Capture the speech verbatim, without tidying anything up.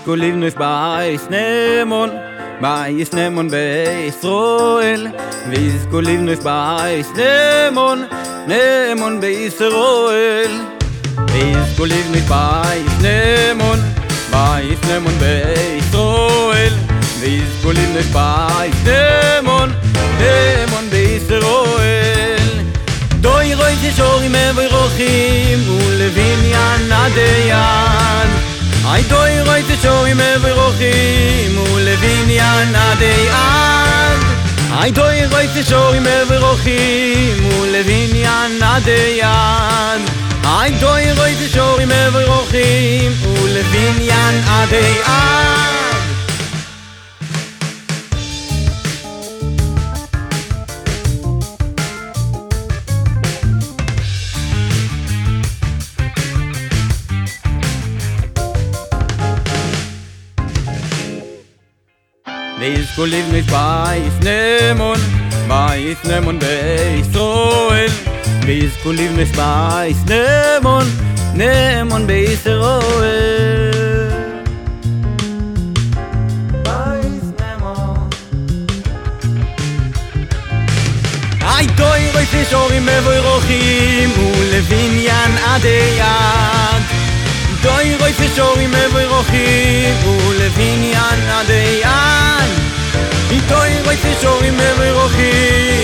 ויזכו לבנוס בייס נמון, בייס נמון בישראל, ויזכו לבנוס בייס נמון, נמון בישראל, ויזכו לבנוס בייס נמון, בייס נמון בישראל, ויזכו לבנוס בייס נמון, נמון בישראל. דוי רוי תשורים מברוכים ולבניין הדיין, ay doy roy te shoy me vrochim u levinian adeyad, ay doy roy te shoy me vrochim u levinian adeyad, ay doy roy te shoy me vrochim u levinian adeyad. ויזכו לבנוס בייס נמון, בייס נמון בישראל, ויזכו לבנוס בייס נמון, נמון בישראל. בייס נמון. ay doy roy תשורים מברוכים ולבניין הדיין, doy roy תשורים מברוכים ולבניין הדיין, doy roy te shorim מברוכים